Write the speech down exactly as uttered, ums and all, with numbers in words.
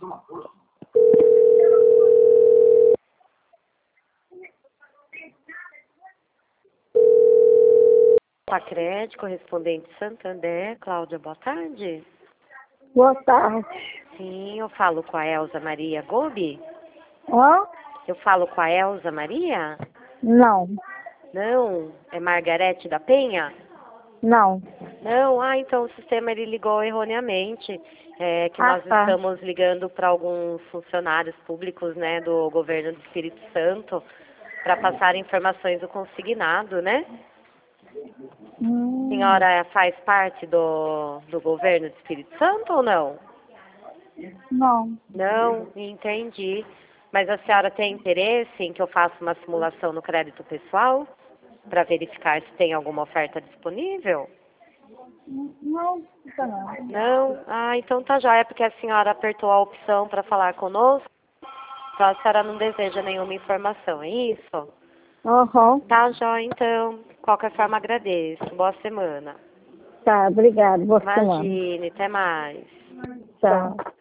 Pacred, correspondente Santander. Cláudia, boa tarde. Boa tarde. Sim, eu falo com a Elza Maria Gobi? Hã? Eu falo com a Elza Maria? Não. Não? É Margarete da Penha? Não. Não? Ah, então o sistema ele ligou erroneamente. É que Ah, nós tá. estamos ligando para alguns funcionários públicos, né, do governo do Espírito Santo, para passar informações do consignado, né? Hum, A senhora faz parte do, do governo do Espírito Santo ou não? não. Não, entendi. Mas a senhora tem interesse em que eu faça uma simulação no crédito pessoal para verificar se tem alguma oferta disponível? Não, não, não. Não? Ah, então tá já. É porque a senhora apertou a opção para falar conosco, então a senhora não deseja nenhuma informação, é isso? Aham. Tá já, então. De qualquer forma, agradeço. Boa semana. Tá, obrigado. Boa semana. Imagine, até mais. Tchau.